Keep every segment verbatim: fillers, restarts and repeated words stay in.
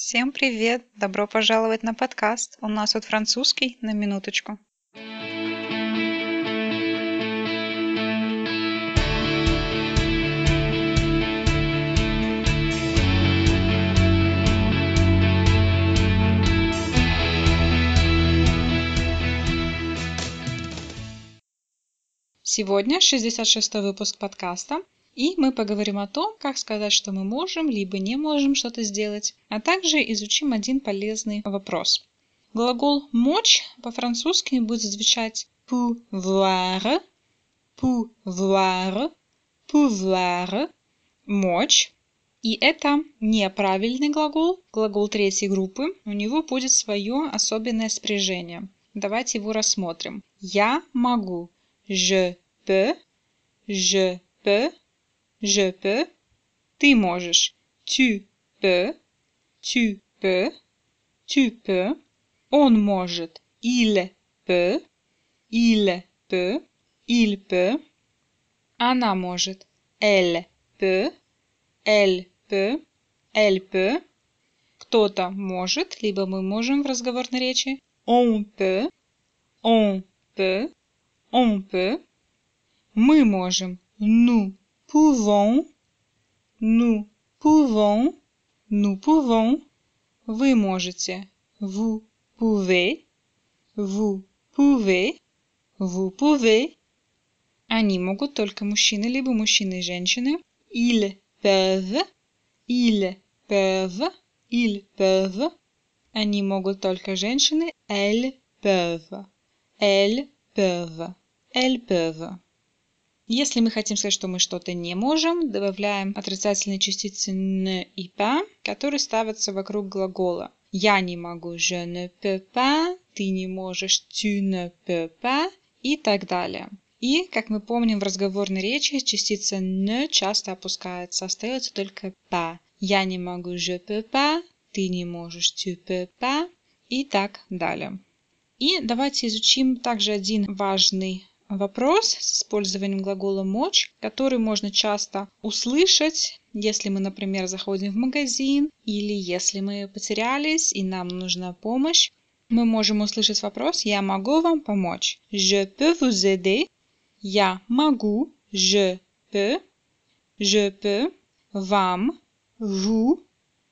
Всем привет! Добро пожаловать на подкаст. У нас тут французский на минуточку. Сегодня шестьдесят шестой выпуск подкаста, и мы поговорим о том, как сказать, что мы можем, либо не можем что-то сделать, а также изучим один полезный вопрос. Глагол «мочь» по-французски будет звучать pouvoir, pouvoir, pouvoir, мочь. И это неправильный глагол, глагол третьей группы, у него будет свое особенное спряжение. Давайте его рассмотрим. Я могу. Je peux, je peux, je peux. Ты можешь. Tu peux, tu peux, tu peux. Он может. Il peut, il peut, il peut. Она может. Elle peut, elle peut, elle peut. Кто-то может, либо мы можем в разговорной речи. On peut, on peut. On peut. Мы можем. Nous pouvons. Nous pouvons. Nous pouvons. Вы можете. Vous pouvez. Vous pouvez. Vous pouvez. Они могут только мужчины, либо мужчины и женщины. Ils peuvent. Ils peuvent. Ils peuvent. Они могут только женщины. Elles peuvent. Elles peuvent. Elles peuvent. Если мы хотим сказать, что мы что-то не можем, добавляем отрицательные частицы ne и pas, которые ставятся вокруг глагола. Я не могу, je ne peux pas, ты не можешь, tu ne peux pas и так далее. И, как мы помним в разговорной речи, частица ne часто опускается, остается только pas. Я не могу, je peux pas, ты не можешь, tu peux pas и так далее. И давайте изучим также один важный вопрос с использованием глагола «мочь», который можно часто услышать, если мы, например, заходим в магазин или если мы потерялись и нам нужна помощь. Мы можем услышать вопрос «Я могу вам помочь?» Je peux vous aider. Я могу. Je peux. Je peux. Вам. Vous.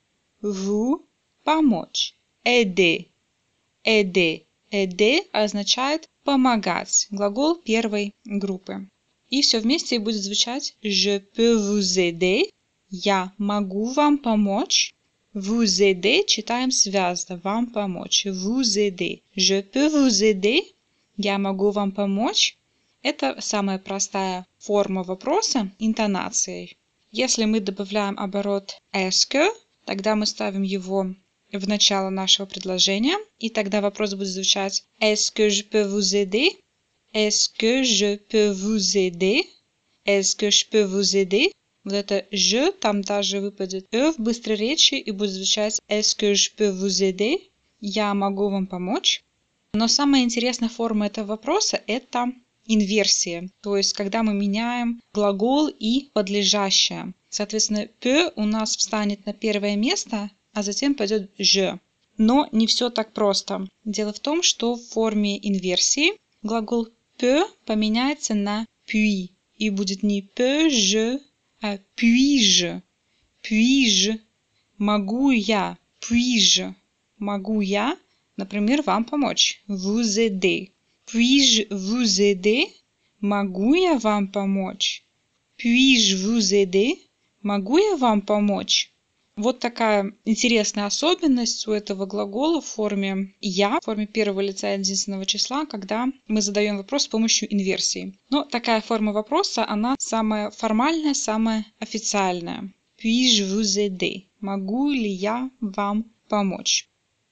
Vous. Помочь. Aider. Aider. Aider означает помогать. Глагол первой группы. И все вместе будет звучать Je peux vous aider. Я могу вам помочь. Vous aider читаем связно. Вам помочь. Vous aider. Je peux vous aider. Я могу вам помочь. Это самая простая форма вопроса интонацией. Если мы добавляем оборот est-ce que, тогда мы ставим его в начало нашего предложения, и тогда вопрос будет звучать Est-ce que je peux vous aider? Est-ce que je peux vous aider? Est-ce que je peux vous aider? Вот это «je», там даже выпадет «э» в быстрой речи и будет звучать Est-ce que je peux vous aider? Я могу вам помочь. Но самая интересная форма этого вопроса – это инверсия, то есть когда мы меняем глагол и подлежащее. Соответственно, «peut» у нас встанет на первое место, а затем пойдет «je». Но не все так просто. Дело в том, что в форме инверсии глагол «peut» поменяется на «puis» и будет не «peux-je», а «puis-je». «Puis-je» – «могу я», «puis-je» – «могу я», например, вам помочь, «vous aider». «Puis-je vous aider?» – «могу я вам помочь». «Puis-je vous aider?» – «могу я вам помочь». Вот такая интересная особенность у этого глагола в форме «я», в форме первого лица единственного числа, когда мы задаем вопрос с помощью инверсии. Но такая форма вопроса, она самая формальная, самая официальная. Puis-je vous aider? Могу ли я вам помочь?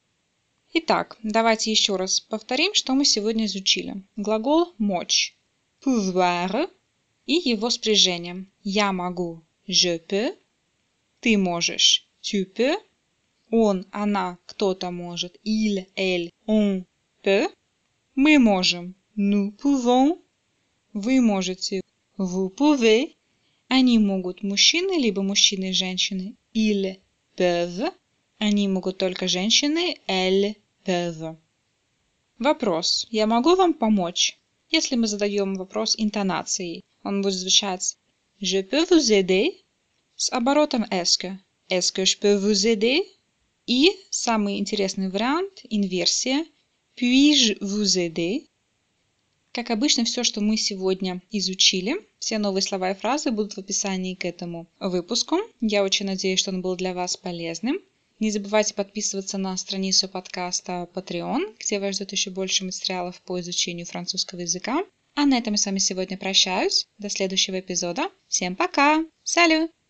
Итак, давайте еще раз повторим, что мы сегодня изучили. Глагол «мочь», pouvoir и его спряжение. Я могу, je peux. Ты можешь, tu peux. Он, она, кто-то может, il, elle, on peut. Мы можем, nous pouvons. Вы можете, vous pouvez. Они могут, мужчины, либо мужчины и женщины, ils peuvent. Они могут только женщины. Elles peuvent. Вопрос. Я могу вам помочь? Если мы задаем вопрос интонацией, он будет звучать Je peux vous aider? С оборотом est-ce que. Est-ce que je peux vous aider? И самый интересный вариант, инверсия. Puis-je vous aider? Как обычно, все, что мы сегодня изучили, все новые слова и фразы будут в описании к этому выпуску. Я очень надеюсь, что он был для вас полезным. Не забывайте подписываться на страницу подкаста Patreon, где вас ждет еще больше материалов по изучению французского языка. А на этом я с вами сегодня прощаюсь. До следующего эпизода. Всем пока! Салют!